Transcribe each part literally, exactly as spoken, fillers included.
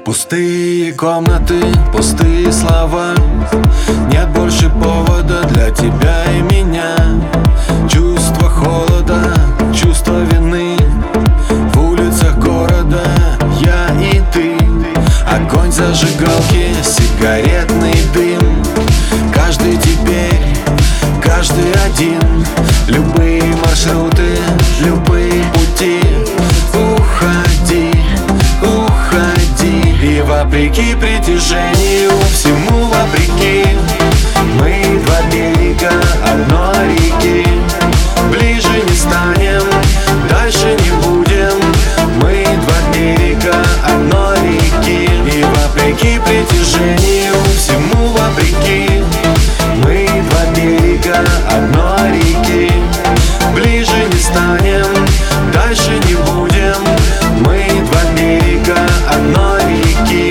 Пустые комнаты, пустые слова. Нет больше повода для тебя и меня. Чувство холода, чувство вины. В улицах города я и ты. Огонь зажигалки, сигаретный дым. Каждый теперь, каждый один. Любые маршруты, любые пути. Уходи, уходи. И вопреки притяжению, всему вопреки, мы два берега одной реки. Ближе не станем, дальше не будем. Мы два берега одной реки. И вопреки притяжению, всему вопреки, мы два берега одной реки. Ближе не станем, дальше не будем. Мы два берега одной реки.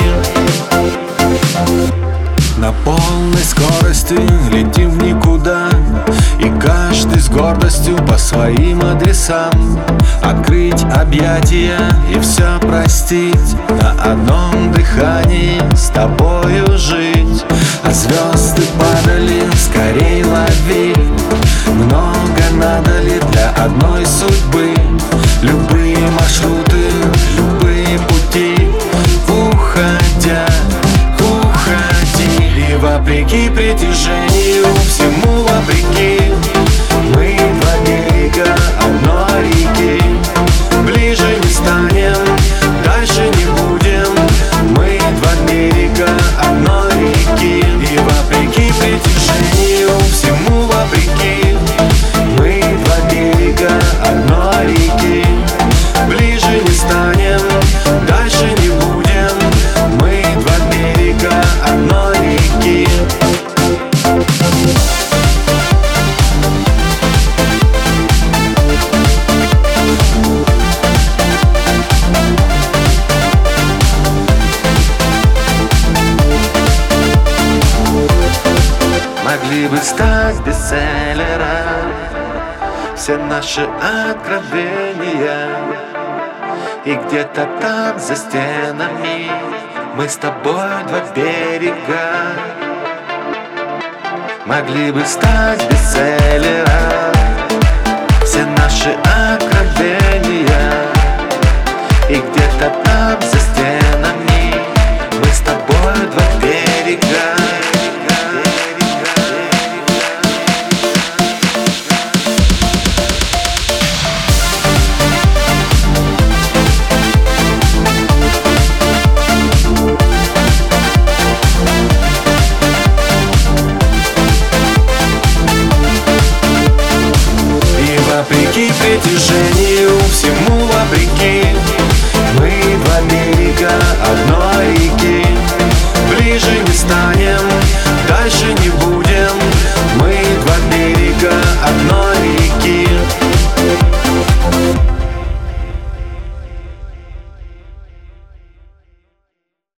На полной скорости летим в никуда. И каждый с гордостью по своим адресам. Открыть объятия и все простить. На одном дыхании с тобою жить. А звезды падали, скорей лови. Много надо ли для одной судьбы? Любые маршруты, любые пути. Уходя, уходи. И вопреки притяжению, всему вопреки, мы два берега одной реки. Ближе не станем, дальше не будем. Мы два берега одной реки. И вопреки притяжению, всему вопреки, мы два берега одной реки. Ближе не станем, дальше не будем. Мы два берега одной реки. Могли бы стать бестселлером все наши откровения. И где-то там за стенами мы с тобой два берега. Могли бы стать бестселлером все наши откровения. И где-то там за стенами мы с тобой два берега. Вопреки притяжению,